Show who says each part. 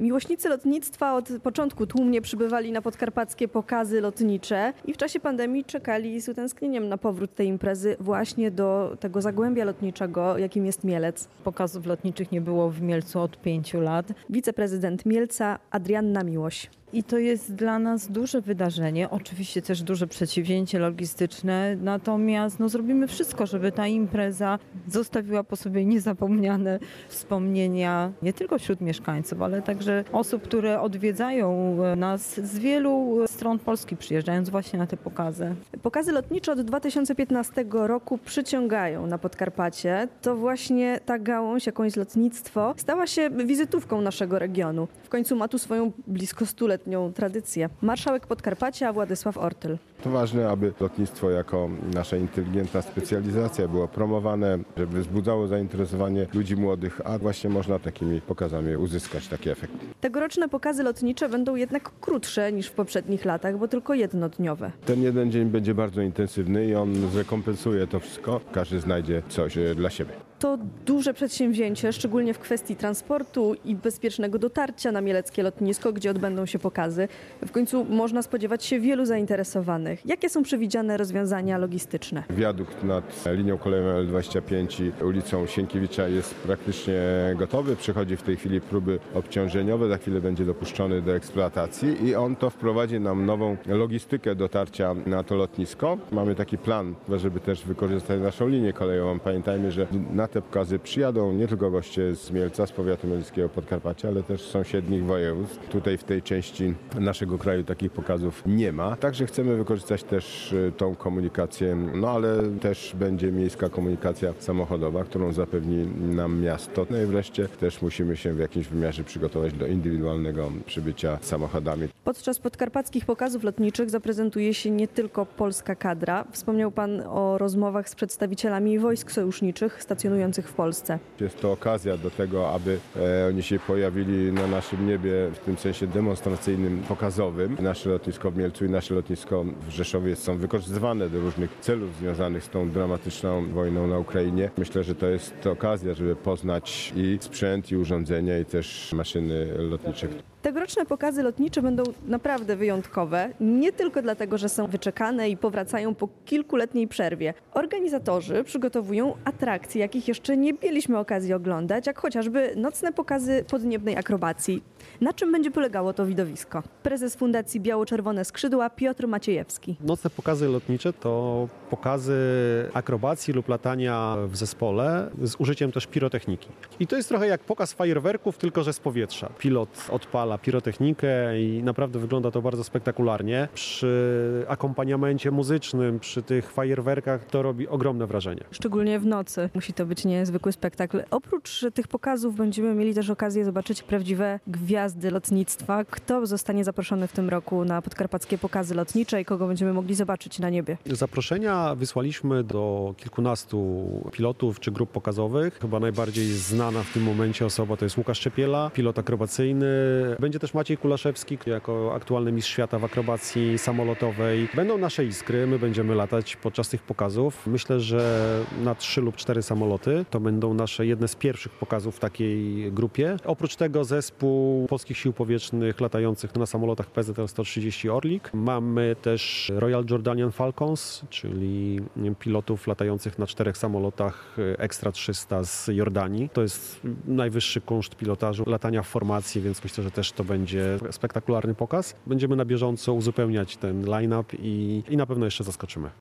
Speaker 1: Miłośnicy lotnictwa od początku tłumnie przybywali na podkarpackie pokazy lotnicze i w czasie pandemii czekali z utęsknieniem na powrót tej imprezy właśnie do tego zagłębia lotniczego, jakim jest Mielec.
Speaker 2: Pokazów lotniczych nie było w Mielcu od 5 lat.
Speaker 1: Wiceprezydent Mielca Adrianna Miłoś.
Speaker 2: I to jest dla nas duże wydarzenie, oczywiście też duże przedsięwzięcie logistyczne, natomiast zrobimy wszystko, żeby ta impreza zostawiła po sobie niezapomniane wspomnienia nie tylko wśród mieszkańców, ale także osób, które odwiedzają nas z wielu stron Polski, przyjeżdżając właśnie na te pokazy.
Speaker 1: Pokazy lotnicze od 2015 roku przyciągają na Podkarpacie. To właśnie ta gałąź, jaką jest lotnictwo, stała się wizytówką naszego regionu. W końcu ma tu swoją blisko 100-letnią tradycję. Marszałek Podkarpacia Władysław Ortyl.
Speaker 3: To ważne, aby lotnictwo jako nasza inteligentna specjalizacja było promowane, żeby wzbudzało zainteresowanie ludzi młodych, a właśnie można takimi pokazami uzyskać taki efekt.
Speaker 1: Tegoroczne pokazy lotnicze będą jednak krótsze niż w poprzednich latach, bo tylko jednodniowe.
Speaker 3: Ten jeden dzień będzie bardzo intensywny i on zrekompensuje to wszystko. Każdy znajdzie coś dla siebie.
Speaker 1: To duże przedsięwzięcie, szczególnie w kwestii transportu i bezpiecznego dotarcia na mieleckie lotnisko, gdzie odbędą się pokazy. W końcu można spodziewać się wielu zainteresowanych. Jakie są przewidziane rozwiązania logistyczne?
Speaker 3: Wiadukt nad linią kolejową L25 i ulicą Sienkiewicza jest praktycznie gotowy. Przechodzi w tej chwili próby obciążeniowe. Za chwilę będzie dopuszczony do eksploatacji i on to wprowadzi nam nową logistykę dotarcia na to lotnisko. Mamy taki plan, żeby też wykorzystać naszą linię kolejową. Pamiętajmy, że na te pokazy przyjadą nie tylko goście z Mielca, z powiatu mieleckiego Podkarpacia, ale też z sąsiednich województw. Tutaj w tej części naszego kraju takich pokazów nie ma. Także chcemy wykorzystać też tą komunikację, ale też będzie miejska komunikacja samochodowa, którą zapewni nam miasto. No i wreszcie też musimy się w jakimś wymiarze przygotować do indywidualnego przybycia samochodami.
Speaker 1: Podczas podkarpackich pokazów lotniczych zaprezentuje się nie tylko polska kadra. Wspomniał Pan o rozmowach z przedstawicielami wojsk sojuszniczych stacjonujących w Polsce.
Speaker 3: Jest to okazja do tego, aby oni się pojawili na naszym niebie w tym sensie demonstracyjnym, pokazowym. Nasze lotnisko w Mielcu i nasze lotnisko w Rzeszowie są wykorzystywane do różnych celów związanych z tą dramatyczną wojną na Ukrainie. Myślę, że to jest okazja, żeby poznać i sprzęt, i urządzenia, i też maszyny lotnicze.
Speaker 1: Tegoroczne pokazy lotnicze będą naprawdę wyjątkowe, nie tylko dlatego, że są wyczekane i powracają po kilkuletniej przerwie. Organizatorzy przygotowują atrakcje, jakich jeszcze nie mieliśmy okazji oglądać, jak chociażby nocne pokazy podniebnej akrobacji. Na czym będzie polegało to widowisko? Prezes Fundacji Biało-Czerwone Skrzydła Piotr Maciejewski.
Speaker 4: Nocne pokazy lotnicze to pokazy akrobacji lub latania w zespole z użyciem też pirotechniki. I to jest trochę jak pokaz fajerwerków, tylko że z powietrza. Pilot odpala pirotechnikę i naprawdę wygląda to bardzo spektakularnie. Przy akompaniamencie muzycznym, przy tych fajerwerkach to robi ogromne wrażenie.
Speaker 1: Szczególnie w nocy musi to być niezwykły spektakl. Oprócz tych pokazów będziemy mieli też okazję zobaczyć prawdziwe gwiazdy lotnictwa. Kto zostanie zaproszony w tym roku na podkarpackie pokazy lotnicze i kogo będziemy mogli zobaczyć na niebie?
Speaker 4: Zaproszenia wysłaliśmy do kilkunastu pilotów czy grup pokazowych. Chyba najbardziej znana w tym momencie osoba to jest Łukasz Czepiela, pilot akrobacyjny. Będzie też Maciej Kulaszewski jako aktualny mistrz świata w akrobacji samolotowej. Będą nasze iskry, my będziemy latać podczas tych pokazów. Myślę, że na 3 lub 4 samoloty. To będą nasze jedne z pierwszych pokazów w takiej grupie. Oprócz tego zespół Polskich Sił Powietrznych latających na samolotach PZL-130 Orlik. Mamy też Royal Jordanian Falcons, czyli pilotów latających na 4 samolotach Extra 300 z Jordanii. To jest najwyższy kunszt pilotażu, latania w formacji, więc myślę, że też to będzie spektakularny pokaz. Będziemy na bieżąco uzupełniać ten line-up i na pewno jeszcze zaskoczymy.